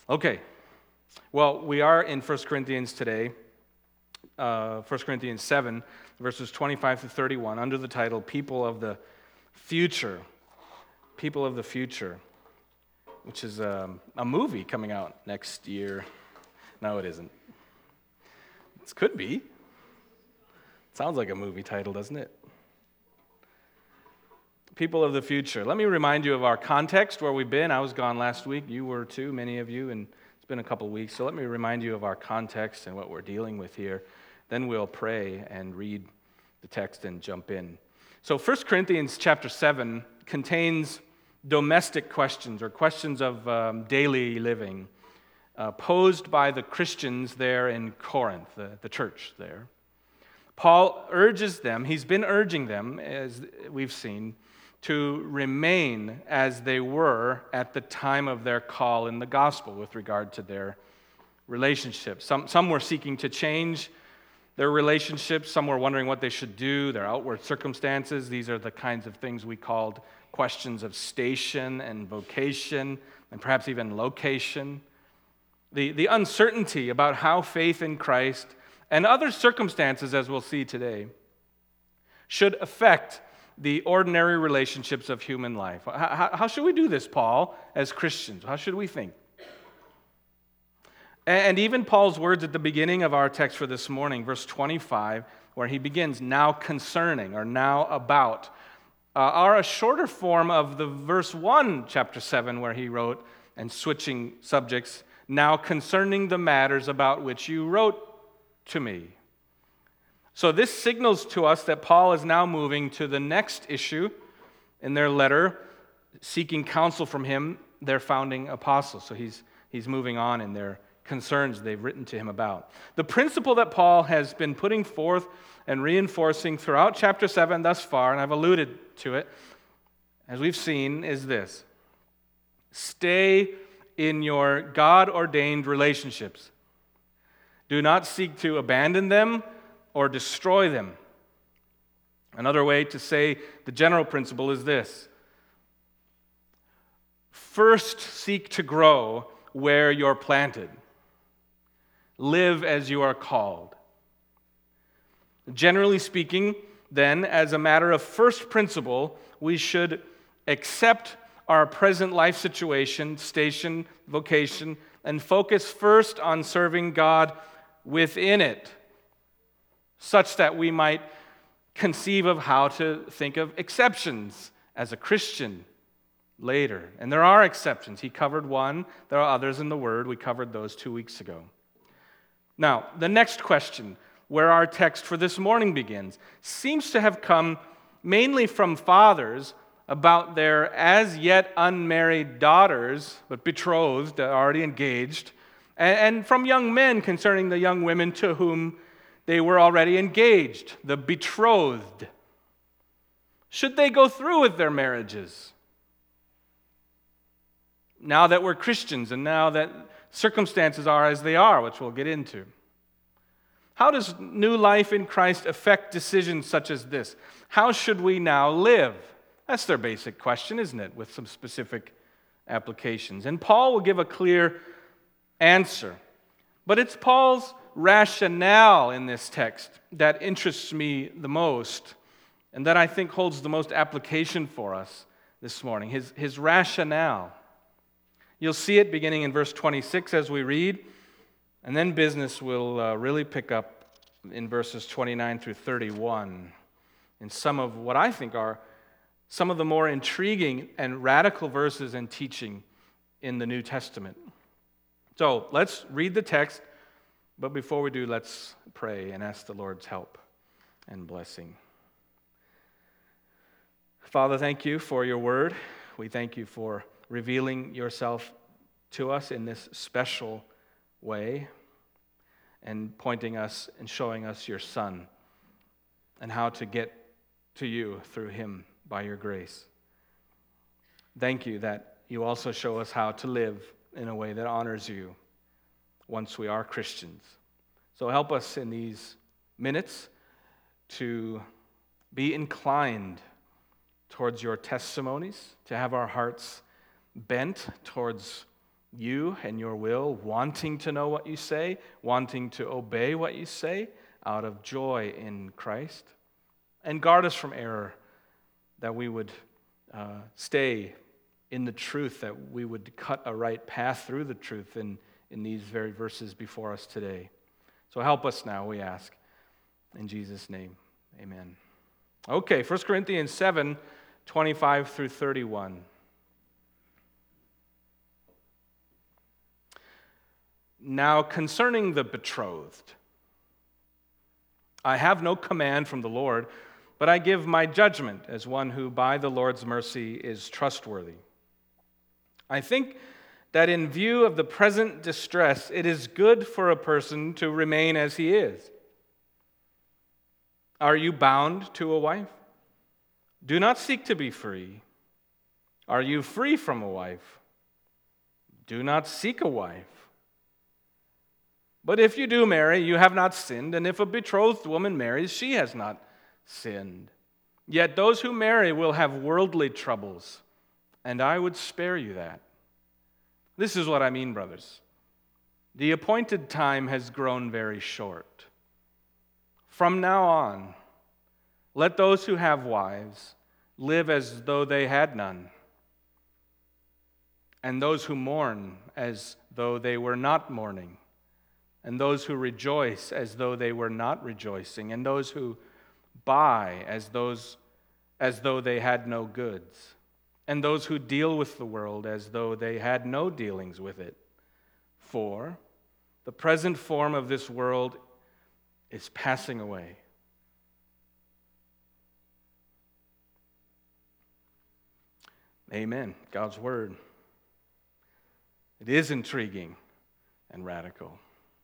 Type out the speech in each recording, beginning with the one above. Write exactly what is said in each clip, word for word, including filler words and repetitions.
Okay, well, we are in First Corinthians today, uh, First Corinthians seven, verses twenty-five to thirty-one, under the title, People of the Future. People of the Future, which is um, a movie coming out next year. No, it isn't. It could be. Sounds like a movie title, doesn't it? People of the future. Let me remind you of our context, where we've been. I was gone last week. You were too, many of you, and it's been a couple weeks. So let me remind you of our context and what we're dealing with here. Then we'll pray and read the text and jump in. So First Corinthians chapter seven contains domestic questions, or questions of um, daily living, uh, posed by the Christians there in Corinth, the, the church there. Paul urges them, he's been urging them, as we've seen, to remain as they were at the time of their call in the gospel with regard to their relationships. Some, some were seeking to change their relationships. Some were wondering what they should do, their outward circumstances. These are the kinds of things we called questions of station and vocation, and perhaps even location. The, the uncertainty about how faith in Christ and other circumstances, as we'll see today, should affect the ordinary relationships of human life. How, how should we do this, Paul, as Christians? How should we think? And even Paul's words at the beginning of our text for this morning, verse twenty-five, where he begins, now concerning, or now about, uh, are a shorter form of the verse one, chapter seven, where he wrote, and switching subjects, now concerning the matters about which you wrote to me. So this signals to us that Paul is now moving to the next issue in their letter, seeking counsel from him, their founding apostle. So he's, he's moving on in their concerns they've written to him about. The principle that Paul has been putting forth and reinforcing throughout chapter seven thus far, and I've alluded to it, as we've seen, is this: stay in your God-ordained relationships. Do not seek to abandon them or destroy them. Another way to say the general principle is this: first seek to grow where you're planted. Live as you are called. Generally speaking, then, as a matter of first principle, we should accept our present life situation, station, vocation, and focus first on serving God within it, such that we might conceive of how to think of exceptions as a Christian later. And there are exceptions. He covered one. There are others in the Word. We covered those two weeks ago. Now, the next question, where our text for this morning begins, seems to have come mainly from fathers about their as yet unmarried daughters, but betrothed, already engaged, and from young men concerning the young women to whom they were already engaged, the betrothed. Should they go through with their marriages? Now that we're Christians and now that circumstances are as they are, which we'll get into. How does new life in Christ affect decisions such as this? How should we now live? That's their basic question, isn't it? With some specific applications. And Paul will give a clear answer. But it's Paul's rationale in this text that interests me the most, and that I think holds the most application for us this morning. His, his rationale. You'll see it beginning in verse twenty-six as we read, and then business will uh, really pick up in verses twenty-nine through thirty-one, in some of what I think are some of the more intriguing and radical verses and teaching in the New Testament. So let's read the text, but before we do, let's pray and ask the Lord's help and blessing. Father, thank you for your word. We thank you for revealing yourself to us in this special way and pointing us and showing us your Son and how to get to you through him by your grace. Thank you that you also show us how to live in a way that honors you once we are Christians. So help us in these minutes to be inclined towards your testimonies, to have our hearts bent towards you and your will, wanting to know what you say, wanting to obey what you say out of joy in Christ. And guard us from error, that we would uh, stay in the truth, that we would cut a right path through the truth in, in these very verses before us today. So help us now, we ask. In Jesus' name, amen. Okay, First Corinthians seven, twenty-five through thirty-one. Now concerning the betrothed, I have no command from the Lord, but I give my judgment as one who by the Lord's mercy is trustworthy. I think that in view of the present distress, it is good for a person to remain as he is. Are you bound to a wife? Do not seek to be free. Are you free from a wife? Do not seek a wife. But if you do marry, you have not sinned, and if a betrothed woman marries, she has not sinned. Yet those who marry will have worldly troubles, and I would spare you that. This is what I mean, brothers. The appointed time has grown very short. From now on, let those who have wives live as though they had none, and those who mourn as though they were not mourning, and those who rejoice as though they were not rejoicing, and those who buy as those as though they had no goods, and those who deal with the world as though they had no dealings with it. For the present form of this world is passing away. Amen. God's word. It is intriguing and radical.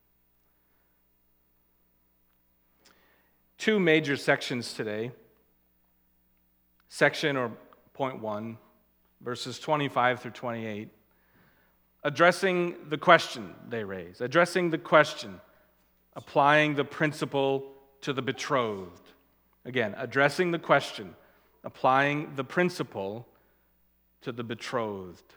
Two major sections today. Section or point one, verses twenty-five through twenty-eight, addressing the question they raise, addressing the question, applying the principle to the betrothed. Again, addressing the question, applying the principle to the betrothed.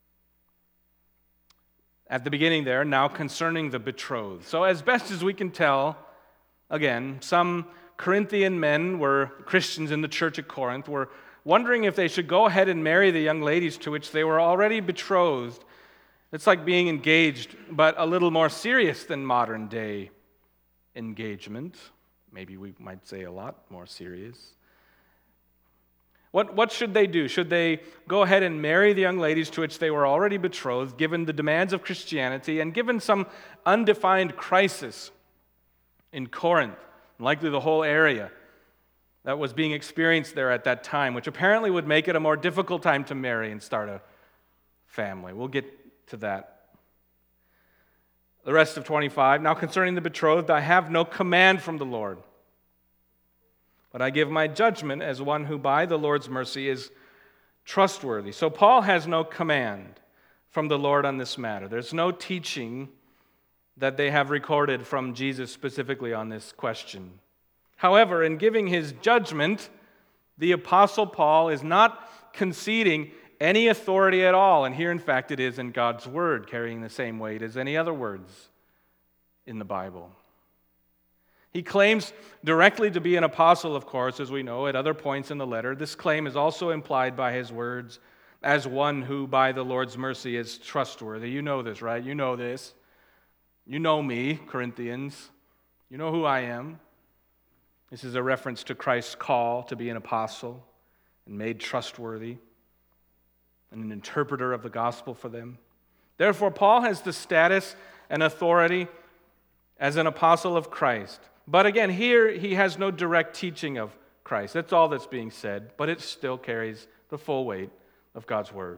At the beginning there, now concerning the betrothed. So as best as we can tell, again, some Corinthian men were Christians in the church at Corinth, were wondering if they should go ahead and marry the young ladies to which they were already betrothed. It's like being engaged, but a little more serious than modern day engagement. Maybe we might say a lot more serious. What, what should they do? Should they go ahead and marry the young ladies to which they were already betrothed, given the demands of Christianity, and given some undefined crisis in Corinth, likely the whole area that was being experienced there at that time, which apparently would make it a more difficult time to marry and start a family? We'll get to that. The rest of twenty-five, now concerning the betrothed, I have no command from the Lord, but I give my judgment as one who by the Lord's mercy is trustworthy. So Paul has no command from the Lord on this matter. There's no teaching that they have recorded from Jesus specifically on this question. However, in giving his judgment, the Apostle Paul is not conceding any authority at all. And here, in fact, it is in God's Word, carrying the same weight as any other words in the Bible. He claims directly to be an apostle, of course, as we know, at other points in the letter. This claim is also implied by his words as one who, by the Lord's mercy, is trustworthy. You know this, right? You know this. You know me, Corinthians. You know who I am. This is a reference to Christ's call to be an apostle and made trustworthy and an interpreter of the gospel for them. Therefore, Paul has the status and authority as an apostle of Christ. But again, here he has no direct teaching of Christ. That's all that's being said, but it still carries the full weight of God's word.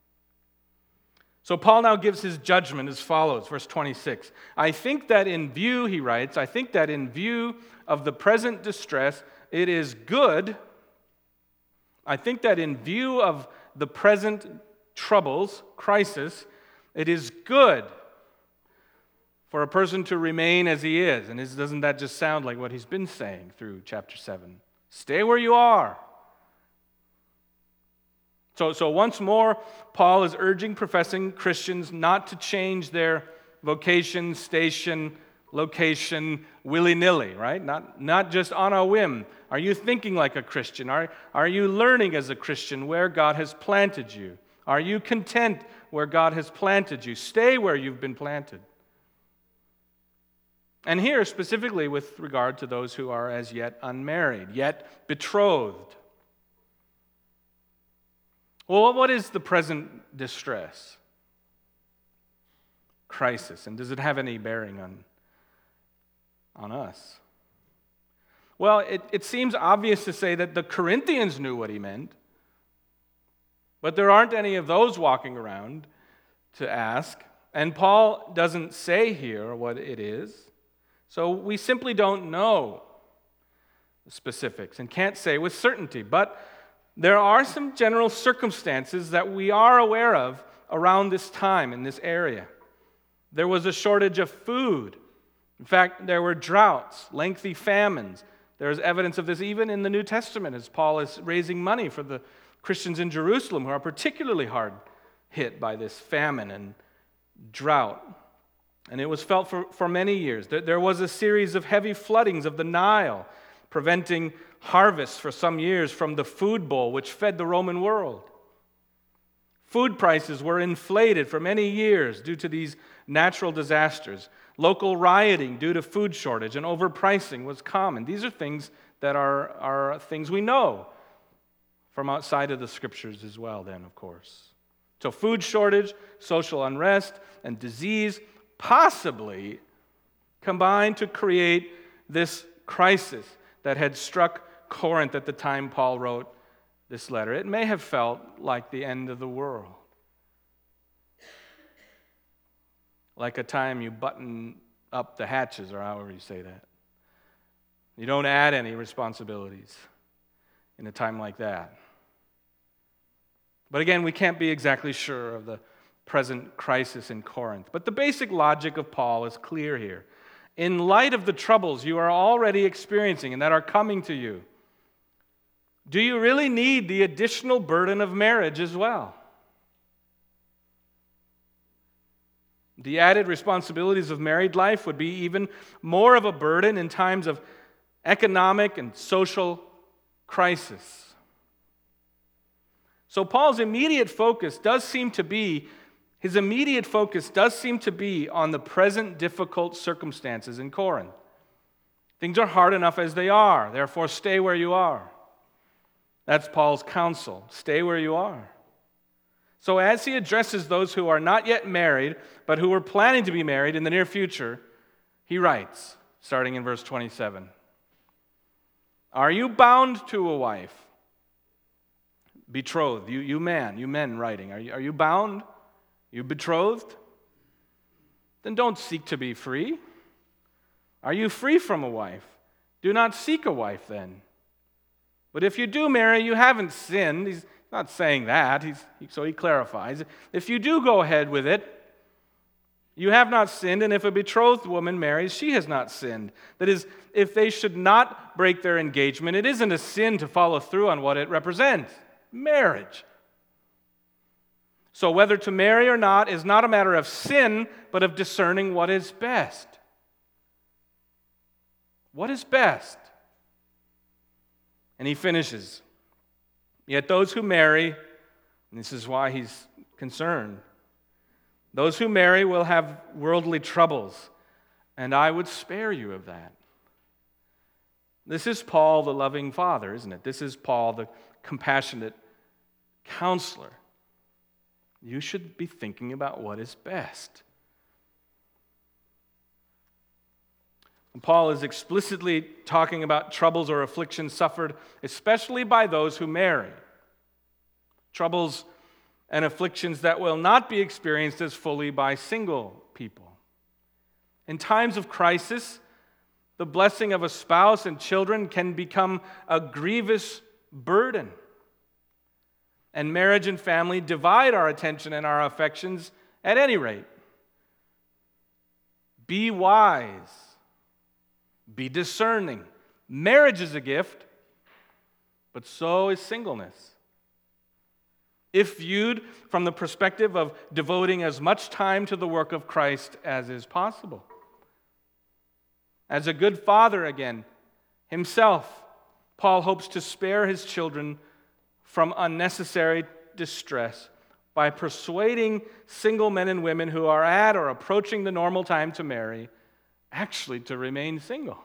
So Paul now gives his judgment as follows, verse twenty-six. I think that in view, he writes, I think that in view of the present distress, it is good, I think that in view of the present troubles, crisis, it is good for a person to remain as he is. And doesn't that just sound like what he's been saying through chapter seven? Stay where you are. So, so once more, Paul is urging professing Christians not to change their vocation, station, location willy-nilly, right? Not, not just on a whim. Are you thinking like a Christian? Are, are you learning as a Christian where God has planted you? Are you content where God has planted you? Stay where you've been planted. And here, specifically with regard to those who are as yet unmarried, yet betrothed. Well, what is the present distress? Crisis. And does it have any bearing on, on us? Well, it, it seems obvious to say that the Corinthians knew what he meant, but there aren't any of those walking around to ask. And Paul doesn't say here what it is. So we simply don't know the specifics and can't say with certainty. But there are some general circumstances that we are aware of around this time in this area. There was a shortage of food. In fact, there were droughts, lengthy famines. There's evidence of this even in the New Testament as Paul is raising money for the Christians in Jerusalem who are particularly hard hit by this famine and drought. And it was felt for, for many years. There was a series of heavy floodings of the Nile, preventing harvests for some years from the food bowl which fed the Roman world. Food prices were inflated for many years due to these natural disasters. Local rioting due to food shortage and overpricing was common. These are things that are, are things we know from outside of the Scriptures as well, then, of course. So food shortage, social unrest, and disease possibly combined to create this crisis that had struck Corinth at the time Paul wrote this letter. It may have felt like the end of the world. Like a time you button up the hatches, or however you say that. You don't add any responsibilities in a time like that. But again, we can't be exactly sure of the present crisis in Corinth. But the basic logic of Paul is clear here. In light of the troubles you are already experiencing and that are coming to you, do you really need the additional burden of marriage as well? The added responsibilities of married life would be even more of a burden in times of economic and social crisis. So Paul's immediate focus does seem to be, his immediate focus does seem to be on the present difficult circumstances in Corinth. Things are hard enough as they are, therefore stay where you are. That's Paul's counsel. Stay where you are. So as he addresses those who are not yet married, but who are planning to be married in the near future, he writes, starting in verse twenty-seven, "Are you bound to a wife?" Betrothed, you, you man, you men writing, are you, are you bound? You betrothed? Then don't seek to be free. Are you free from a wife? Do not seek a wife then. But if you do marry, you haven't sinned. He's not saying that, He's, so he clarifies. If you do go ahead with it, you have not sinned, and if a betrothed woman marries, she has not sinned. That is, if they should not break their engagement, it isn't a sin to follow through on what it represents. Marriage. So whether to marry or not is not a matter of sin, but of discerning what is best. What is best? And he finishes, "Yet those who marry," and this is why he's concerned, "those who marry will have worldly troubles, and I would spare you of that." This is Paul, the loving father, isn't it? This is Paul, the compassionate counselor. You should be thinking about what is best. And Paul is explicitly talking about troubles or afflictions suffered especially by those who marry. Troubles and afflictions that will not be experienced as fully by single people. In times of crisis, the blessing of a spouse and children can become a grievous burden. And marriage and family divide our attention and our affections at any rate. Be wise. Be discerning. Marriage is a gift, but so is singleness. if viewed from the perspective of devoting as much time to the work of Christ as is possible. As a good father, again, himself, Paul hopes to spare his children from unnecessary distress by persuading single men and women who are at or approaching the normal time to marry actually to remain single.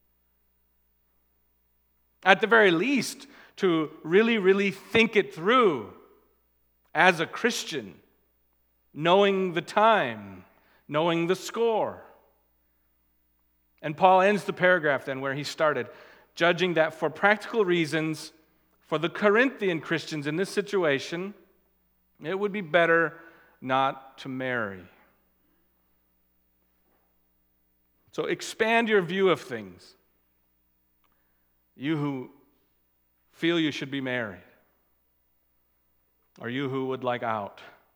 At the very least, to really, really think it through as a Christian, knowing the time, knowing the score. And Paul ends the paragraph then where he started, judging that for practical reasons, for the Corinthian Christians in this situation, it would be better not to marry. So expand your view of things. You who feel you should be married, or you who would like out.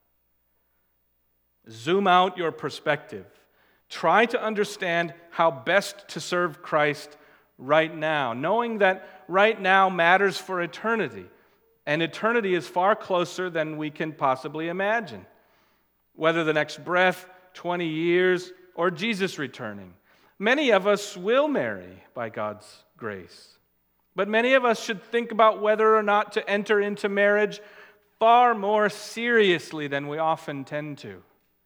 Zoom out your perspective. Try to understand how best to serve Christ right now, knowing that right now matters for eternity, and eternity is far closer than we can possibly imagine. Whether the next breath, twenty years, or Jesus returning. Many of us will marry by God's grace. But many of us should think about whether or not to enter into marriage far more seriously than we often tend to.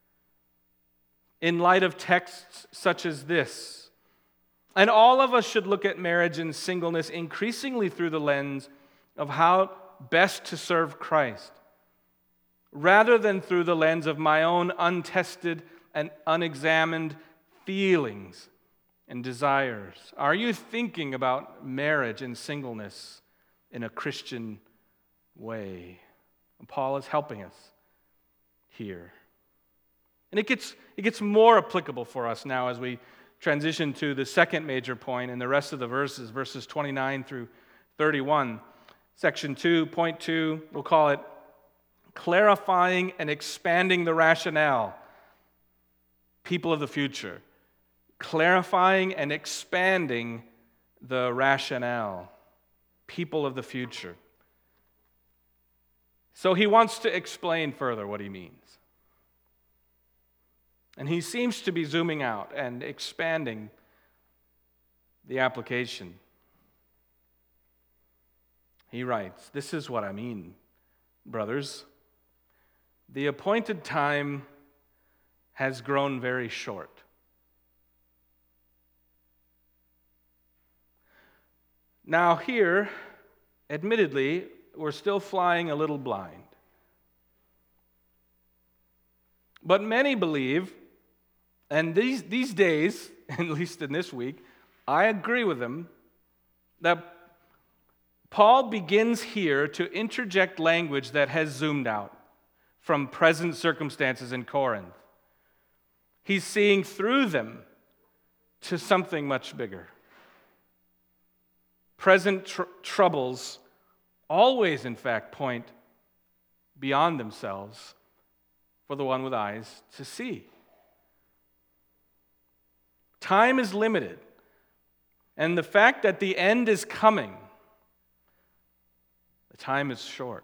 In light of texts such as this, and all of us should look at marriage and singleness increasingly through the lens of how best to serve Christ, rather than through the lens of my own untested and unexamined feelings and desires. Are you thinking about marriage and singleness in a Christian way? And Paul is helping us here. And it gets, it gets more applicable for us now as we transition to the second major point in the rest of the verses, verses twenty-nine through thirty-one. Section two, point two, we'll call it clarifying and expanding the rationale. People of the future. Clarifying and expanding the rationale. People of the future. So he wants to explain further what he means. And he seems to be zooming out and expanding the application. He writes, "This is what I mean, brothers. The appointed time has grown very short. Now here, admittedly, we're still flying a little blind. But many believe, and these, these days, at least in this week, I agree with them, that Paul begins here to interject language that has zoomed out from present circumstances in Corinth. He's seeing through them to something much bigger. Present tr- troubles always, in fact, point beyond themselves for the one with eyes to see. Time is limited, and the fact that the end is coming, the time is short,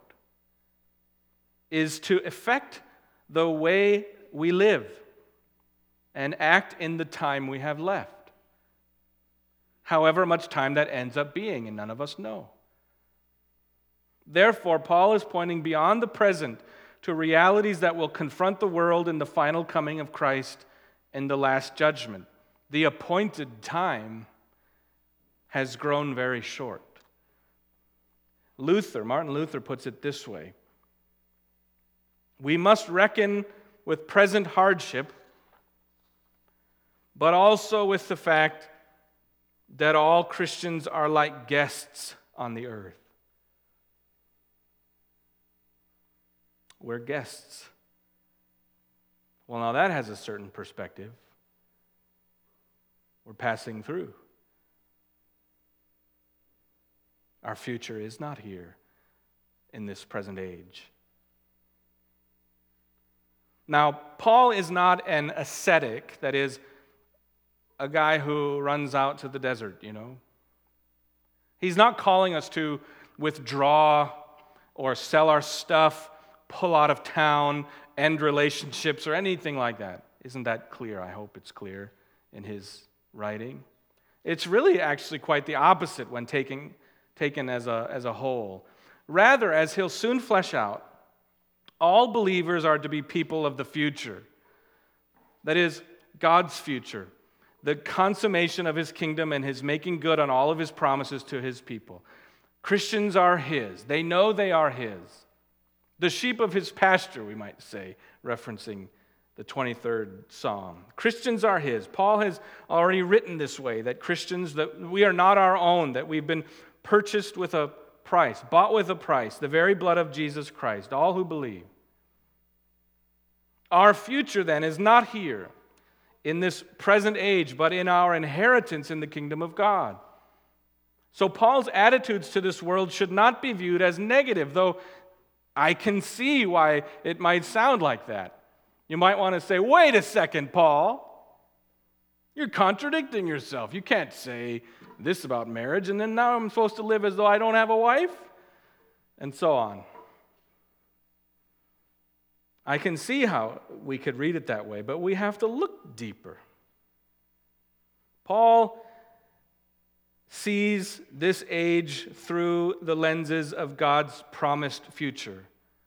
is to affect the way we live and act in the time we have left. However much time that ends up being, and none of us know. Therefore, Paul is pointing beyond the present to realities that will confront the world in the final coming of Christ in the last judgment. The appointed time has grown very short. Luther, Martin Luther puts it this way: we must reckon with present hardship, but also with the fact that all Christians are like guests on the earth. We're guests. Well, now that has a certain perspective. We're passing through. Our future is not here in this present age. Now, Paul is not an ascetic, that is, a guy who runs out to the desert, you know. He's not calling us to withdraw or sell our stuff pull out of town, end relationships, or anything like that. Isn't that clear? I hope it's clear in his writing. It's really actually quite the opposite when taking, taken as a, as a whole. Rather, as he'll soon flesh out, all believers are to be people of the future. That is, God's future, the consummation of his kingdom and his making good on all of his promises to his people. Christians are his. They know they are his. The sheep of his pasture, we might say, referencing the twenty-third Psalm. Christians are his. Paul has already written this way, that Christians, that we are not our own, that we've been purchased with a price, bought with a price, the very blood of Jesus Christ, all who believe. Our future, then, is not here in this present age, but in our inheritance in the kingdom of God. So Paul's attitudes to this world should not be viewed as negative, though I can see why it might sound like that. You might want to say, wait a second, Paul. You're contradicting yourself. You can't say this about marriage, and then now I'm supposed to live as though I don't have a wife, and so on. I can see how we could read it that way, but we have to look deeper. Paul sees this age through the lenses of God's promised future.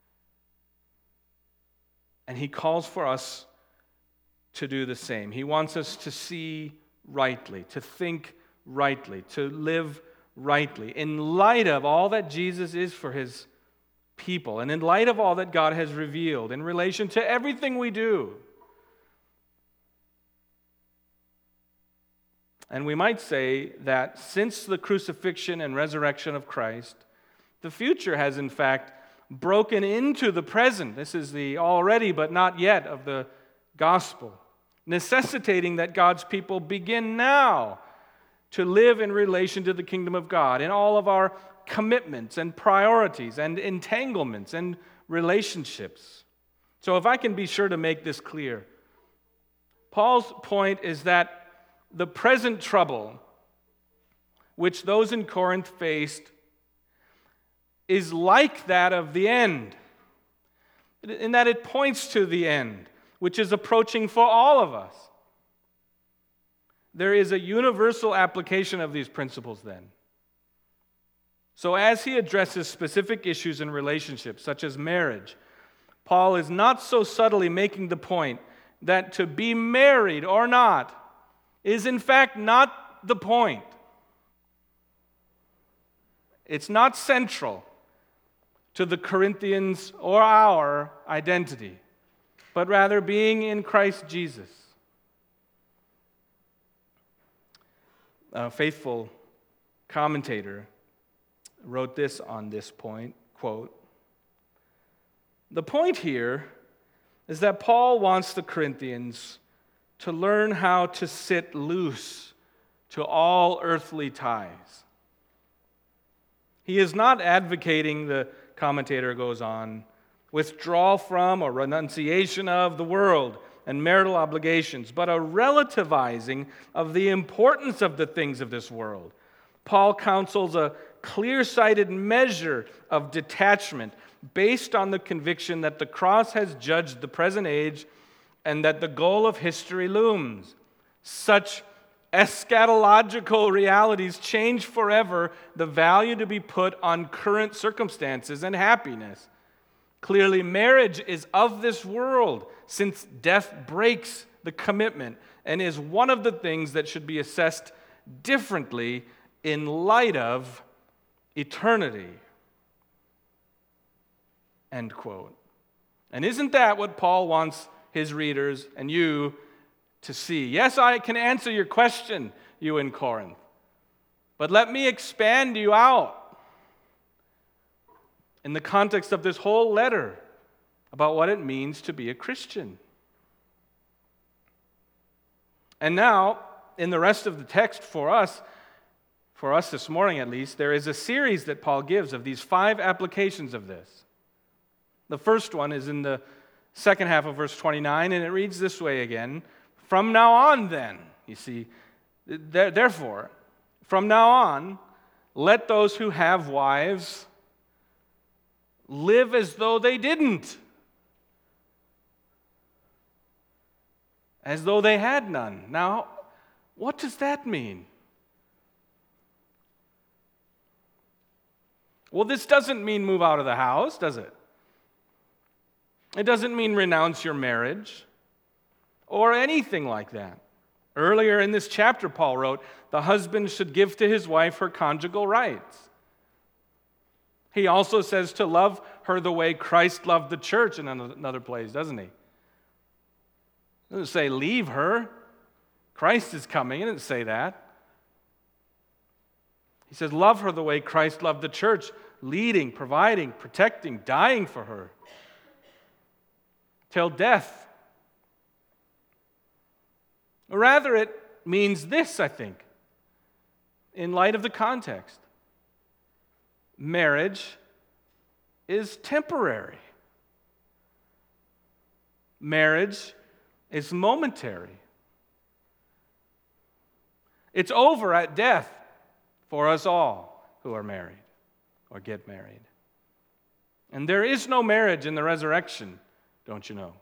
And he calls for us to do the same. He wants us to see rightly, to think rightly, to live rightly, in light of all that Jesus is for his people, and in light of all that God has revealed in relation to everything we do. And we might say that since the crucifixion and resurrection of Christ, the future has in fact broken into the present. This is the already but not yet of the gospel, necessitating that God's people begin now to live in relation to the kingdom of God in all of our commitments and priorities and entanglements and relationships. So if I can be sure to make this clear, Paul's point is that the present trouble which those in Corinth faced is like that of the end, in that it points to the end, which is approaching for all of us. There is a universal application of these principles then. So as he addresses specific issues in relationships, such as marriage, Paul is not so subtly making the point that to be married or not is in fact not the point. It's not central to the Corinthians or our identity, but rather being in Christ Jesus. A faithful commentator wrote this on this point, quote, "The point here is that Paul wants the Corinthians to learn how to sit loose to all earthly ties. He is not advocating," the commentator goes on, "withdrawal from or renunciation of the world and marital obligations, but a relativizing of the importance of the things of this world. Paul counsels a clear-sighted measure of detachment based on the conviction that the cross has judged the present age and that the goal of history looms. Such eschatological realities change forever the value to be put on current circumstances and happiness. Clearly, marriage is of this world, since death breaks the commitment and is one of the things that should be assessed differently in light of eternity." End quote. And isn't that what Paul wants his readers and you to see? Yes, I can answer your question, you in Corinth, but let me expand you out in the context of this whole letter about what it means to be a Christian. And now, in the rest of the text for us, for us this morning at least, there is a series that Paul gives of these five applications of this. The first one is in the second half of verse twenty-nine, and it reads this way again: "From now on then," you see, therefore, from now on, let those who have wives live as though they didn't, as though they had none. Now, what does that mean? Well, this doesn't mean move out of the house, does it? It doesn't mean renounce your marriage or anything like that. Earlier in this chapter, Paul wrote, the husband should give to his wife her conjugal rights. He also says to love her the way Christ loved the church in another place, doesn't he? He doesn't say leave her. Christ is coming. He didn't say that. He says love her the way Christ loved the church, leading, providing, protecting, dying for her till death. Or rather, it means this, I think, in light of the context. Marriage is temporary. Marriage is momentary. It's over at death for us all who are married or get married. And there is no marriage in the resurrection, don't you know?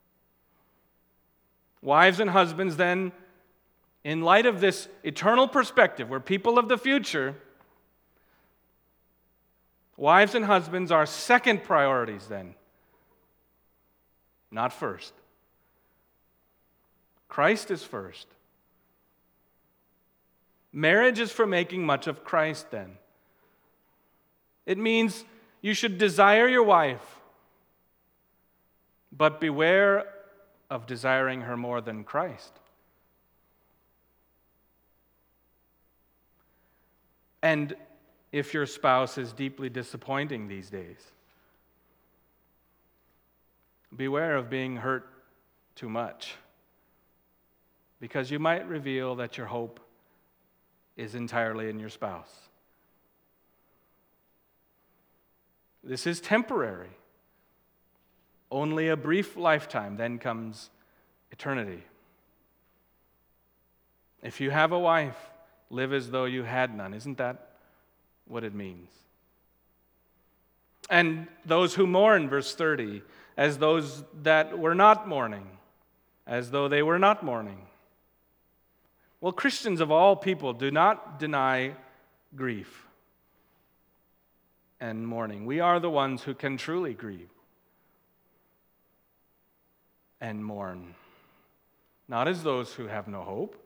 Wives and husbands, then, in light of this eternal perspective, we're people of the future, wives and husbands are second priorities then, not first. Christ is first. Marriage is for making much of Christ then. It means you should desire your wife, but beware of desiring her more than Christ. And if your spouse is deeply disappointing these days, beware of being hurt too much, because you might reveal that your hope is entirely in your spouse. This is temporary. Only a brief lifetime, then comes eternity. If you have a wife, live as though you had none. Isn't that what it means? And those who mourn, verse thirty, as those that were not mourning, as though they were not mourning. Well, Christians of all people do not deny grief and mourning. We are the ones who can truly grieve and mourn, not as those who have no hope.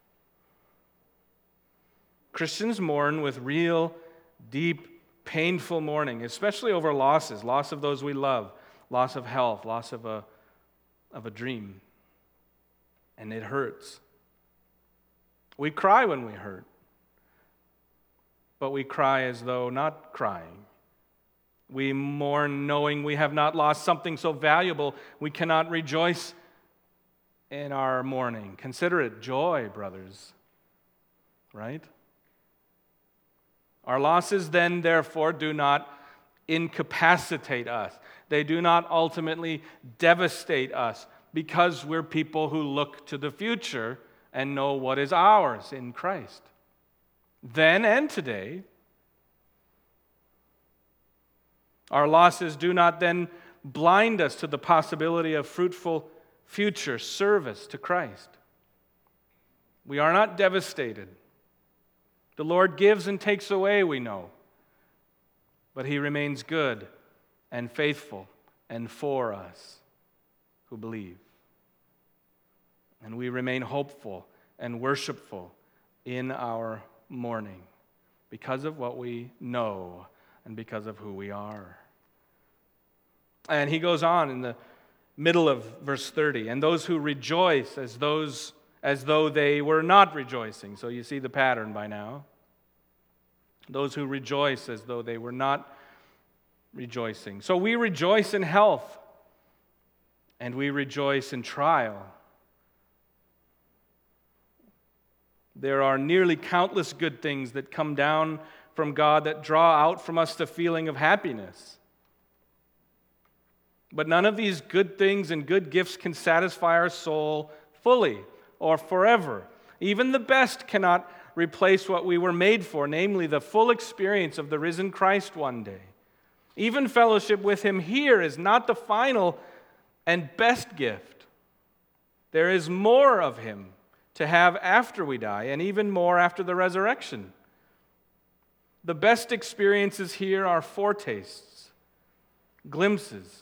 Christians mourn with real, deep, painful mourning, especially over losses, loss of those we love, loss of health, loss of a, of a dream. And it hurts. We cry when we hurt, but we cry as though not crying. We mourn knowing we have not lost something so valuable we cannot rejoice in our mourning. Consider it joy, brothers, right? Our losses then, therefore, do not incapacitate us. They do not ultimately devastate us because we're people who look to the future and know what is ours in Christ. Then and today, our losses do not then blind us to the possibility of fruitful future service to Christ. We are not devastated. The Lord gives and takes away, we know. But He remains good and faithful and for us who believe. And we remain hopeful and worshipful in our mourning because of what we know and because of who we are. And he goes on in the middle of verse thirty, and those who rejoice as those as though they were not rejoicing. So you see the pattern by now. Those who rejoice as though they were not rejoicing. So we rejoice in health, and we rejoice in trial. There are nearly countless good things that come down from God that draw out from us the feeling of happiness. But none of these good things and good gifts can satisfy our soul fully or forever. Even the best cannot replace what we were made for, namely the full experience of the risen Christ one day. Even fellowship with him here is not the final and best gift. There is more of him to have after we die, and even more after the resurrection. The best experiences here are foretastes, glimpses.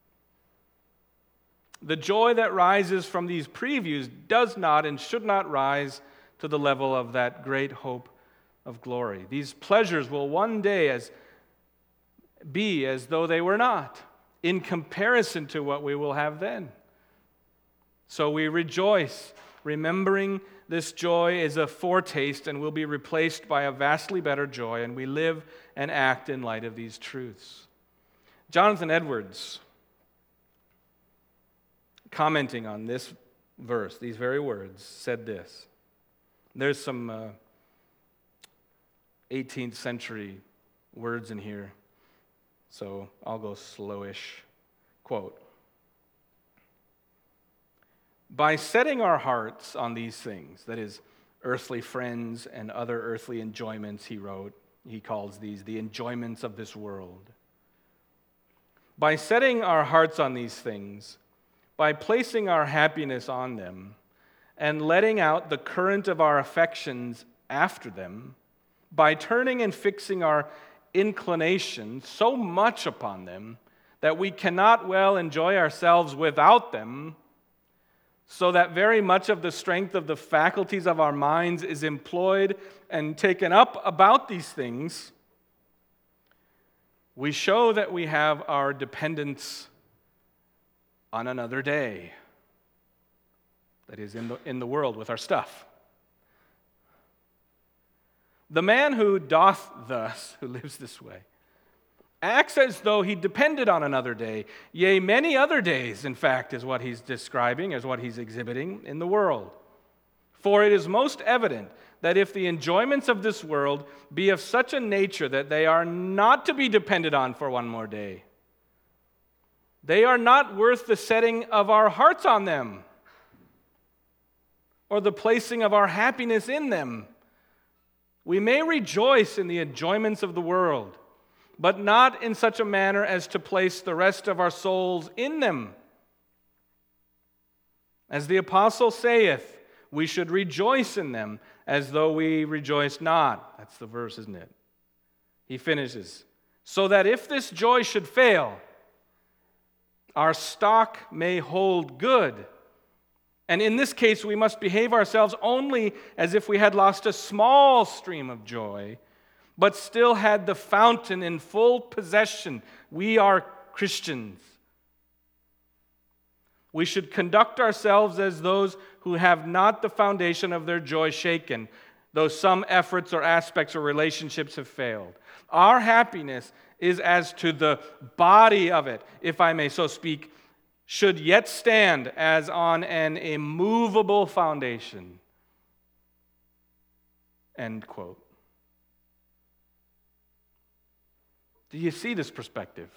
The joy that rises from these previews does not and should not rise to the level of that great hope of glory. These pleasures will one day as be as though they were not, in comparison to what we will have then. So we rejoice, remembering this joy is a foretaste and will be replaced by a vastly better joy, and we live and act in light of these truths. Jonathan Edwards, commenting on this verse, these very words, said this. There's some uh, eighteenth century words in here, so I'll go slowish. Quote, "By setting our hearts on these things," that is, earthly friends and other earthly enjoyments, he wrote, he calls these the enjoyments of this world. By setting our hearts on these things, by placing our happiness on them, and letting out the current of our affections after them, by turning and fixing our inclination so much upon them that we cannot well enjoy ourselves without them, so that very much of the strength of the faculties of our minds is employed and taken up about these things, we show that we have our dependence on another day, that is, in the, in the world with our stuff. The man who doth thus, who lives this way, acts as though he depended on another day. Yea, many other days, in fact, is what he's describing, is what he's exhibiting in the world. For it is most evident that if the enjoyments of this world be of such a nature that they are not to be depended on for one more day, they are not worth the setting of our hearts on them or the placing of our happiness in them. We may rejoice in the enjoyments of the world, but not in such a manner as to place the rest of our souls in them. As the apostle saith, we should rejoice in them as though we rejoice not. That's the verse, isn't it? He finishes, so that if this joy should fail, our stock may hold good. And in this case, we must behave ourselves only as if we had lost a small stream of joy, but still had the fountain in full possession. We are Christians. We should conduct ourselves as those who have not the foundation of their joy shaken, though some efforts or aspects or relationships have failed. Our happiness is as to the body of it, if I may so speak, should yet stand as on an immovable foundation. End quote. Do you see this perspective?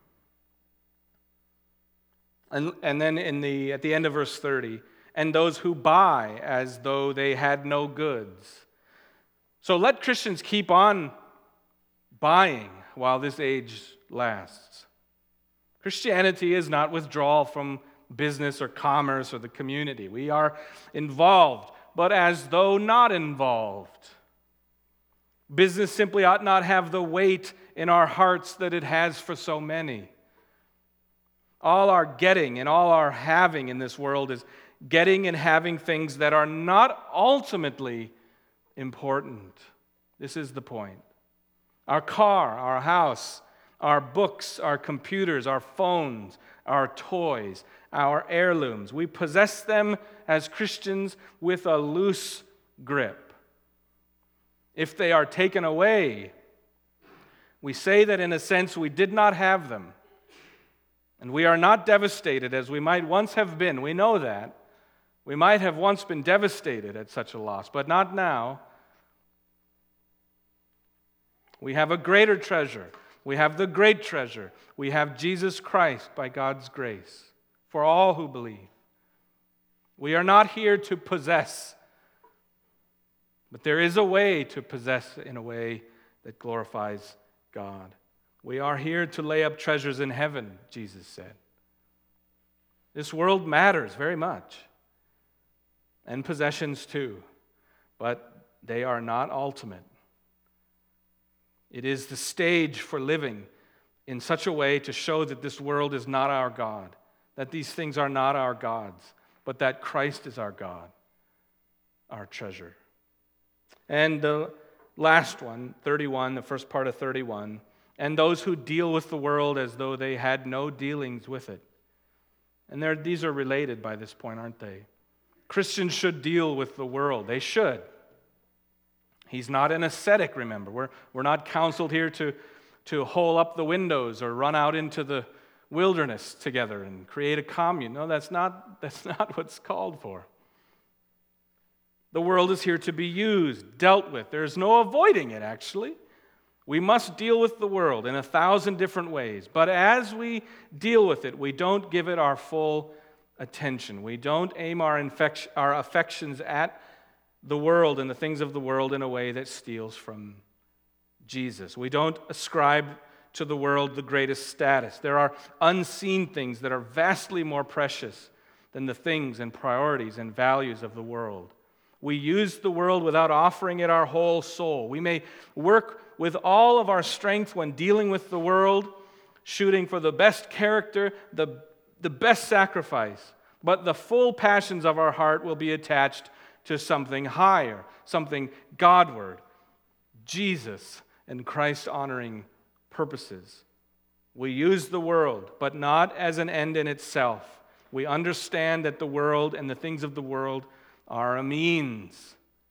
And, and then in the at the end of verse thirty, and those who buy as though they had no goods. So let Christians keep on buying while this age lasts. Christianity is not withdrawal from business or commerce or the community. We are involved, but as though not involved. Business simply ought not have the weight in our hearts that it has for so many. All our getting and all our having in this world is getting and having things that are not ultimately important. This is the point. Our car, our house, our books, our computers, our phones, our toys, our heirlooms. We possess them as Christians with a loose grip. If they are taken away, we say that in a sense we did not have them. And we are not devastated as we might once have been. We know that. We might have once been devastated at such a loss, but not now. We have a greater treasure. We have the great treasure. We have Jesus Christ by God's grace for all who believe. We are not here to possess, but there is a way to possess in a way that glorifies God. We are here to lay up treasures in heaven, Jesus said. This world matters very much, and possessions too, but they are not ultimate. It is the stage for living in such a way to show that this world is not our God, that these things are not our gods, but that Christ is our God, our treasure. And the last one, thirty-one, the first part of thirty-one, and those who deal with the world as though they had no dealings with it. And these are related by this point, aren't they? Christians should deal with the world. They should. He's not an ascetic, remember. We're, we're not counseled here to, to hole up the windows or run out into the wilderness together and create a commune. No, that's not, that's not what's called for. The world is here to be used, dealt with. There's no avoiding it, actually. We must deal with the world in a thousand different ways. But as we deal with it, we don't give it our full attention. We don't aim our, infec- our affections at the world and the things of the world in a way that steals from Jesus. We don't ascribe to the world the greatest status. There are unseen things that are vastly more precious than the things and priorities and values of the world. We use the world without offering it our whole soul. We may work with all of our strength when dealing with the world, shooting for the best character, the, the best sacrifice, but the full passions of our heart will be attached to something higher, something Godward, Jesus and Christ-honoring purposes. We use the world, but not as an end in itself. We understand that the world and the things of the world are a means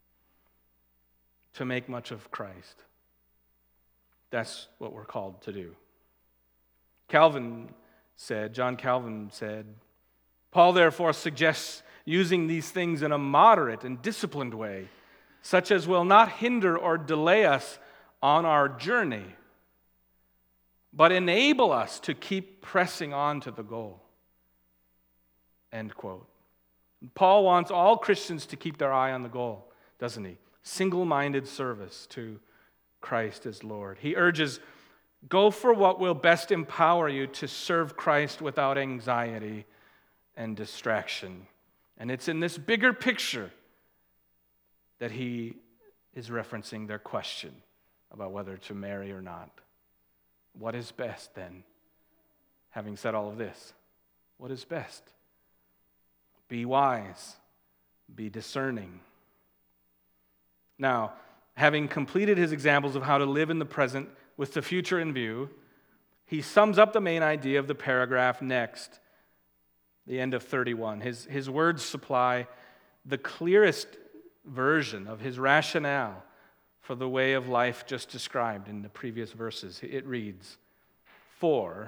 to make much of Christ. That's what we're called to do. Calvin said, John Calvin said, Paul therefore suggests using these things in a moderate and disciplined way, such as will not hinder or delay us on our journey, but enable us to keep pressing on to the goal. End quote. Paul wants all Christians to keep their eye on the goal, doesn't he? Single-minded service to Christ as Lord. He urges, go for what will best empower you to serve Christ without anxiety and distraction. And it's in this bigger picture that he is referencing their question about whether to marry or not. What is best then? Having said all of this, what is best? Be wise, be discerning. Now, having completed his examples of how to live in the present with the future in view, he sums up the main idea of the paragraph next, the end of thirty-one. His, his words supply the clearest version of his rationale for the way of life just described in the previous verses. It reads, for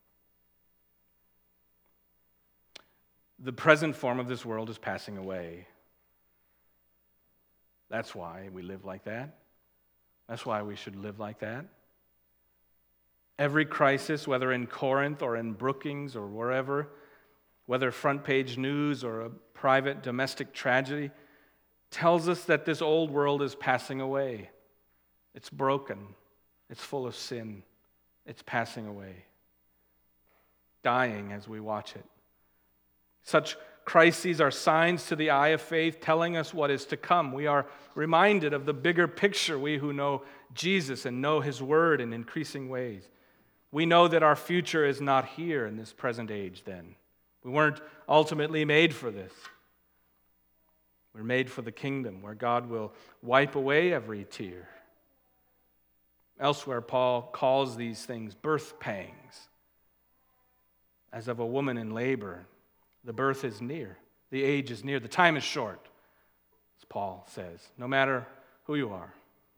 the present form of this world is passing away. That's why we live like that. That's why we should live like that. Every crisis, whether in Corinth or in Brookings or wherever, whether front page news or a private domestic tragedy, tells us that this old world is passing away. It's broken. It's full of sin. It's passing away. Dying as we watch it. Such crises are signs to the eye of faith telling us what is to come. We are reminded of the bigger picture, we who know Jesus and know His Word in increasing ways. We know that our future is not here in this present age then. We weren't ultimately made for this. We're made for the kingdom where God will wipe away every tear. Elsewhere, Paul calls these things birth pangs. As of a woman in labor, the birth is near, the age is near, the time is short, as Paul says, no matter who you are.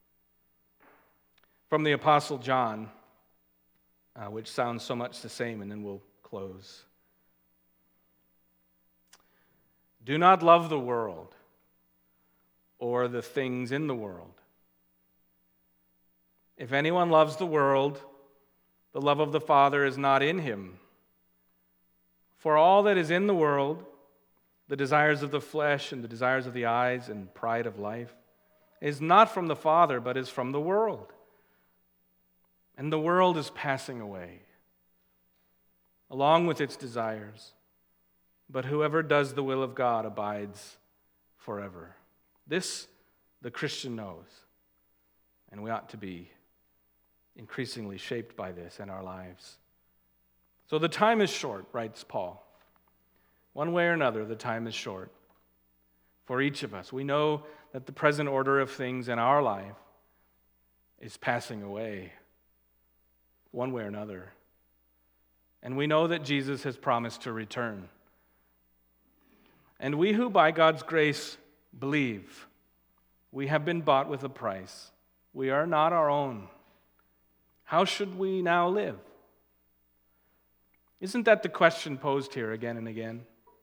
From the Apostle John, uh, which sounds so much the same, and then we'll close. Do not love the world or the things in the world. If anyone loves the world, the love of the Father is not in him. For all that is in the world, the desires of the flesh and the desires of the eyes and pride of life, is not from the Father, but is from the world. And the world is passing away, along with its desires. But whoever does the will of God abides forever. This the Christian knows, and we ought to be increasingly shaped by this in our lives. So the time is short, writes Paul. One way or another, the time is short for each of us. We know that the present order of things in our life is passing away one way or another. And we know that Jesus has promised to return. And we who by God's grace believe, we have been bought with a price. We are not our own. How should we now live? Isn't that the question posed here again and again?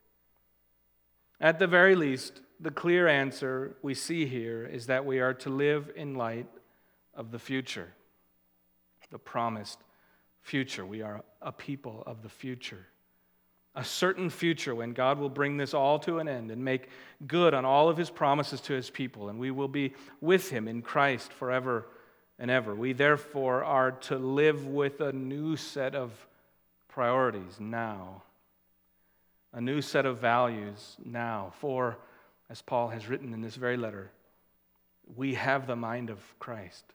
At the very least, the clear answer we see here is that we are to live in light of the future, the promised future. We are a people of the future. A certain future when God will bring this all to an end and make good on all of his promises to his people, and we will be with him in Christ forever and ever. We therefore are to live with a new set of priorities now, a new set of values now. For, as Paul has written in this very letter, we have the mind of Christ.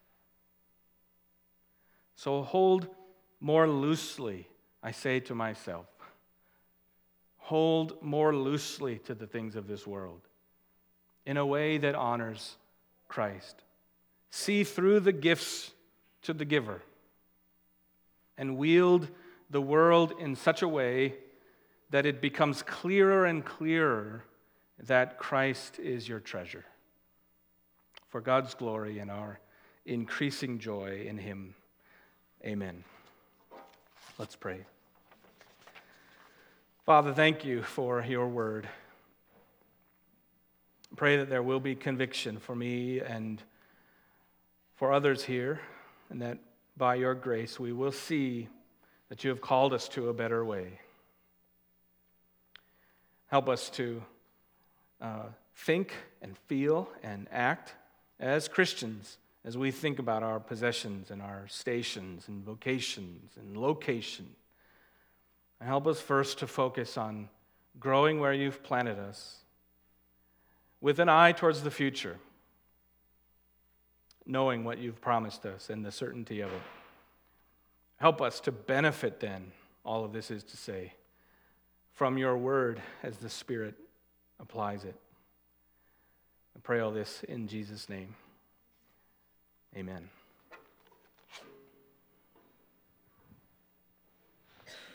So hold more loosely, I say to myself, hold more loosely to the things of this world in a way that honors Christ. See through the gifts to the giver and wield the world in such a way that it becomes clearer and clearer that Christ is your treasure. For God's glory and our increasing joy in him. Amen. Let's pray. Father, thank you for your word. Pray that there will be conviction for me and for others here, and that by your grace we will see that you have called us to a better way. Help us to uh, think and feel and act as Christians as we think about our possessions and our stations and vocations and location. And help us first to focus on growing where you've planted us with an eye towards the future, knowing what you've promised us and the certainty of it. Help us to benefit then, all of this is to say, from your word as the Spirit applies it. I pray all this in Jesus' name. Amen.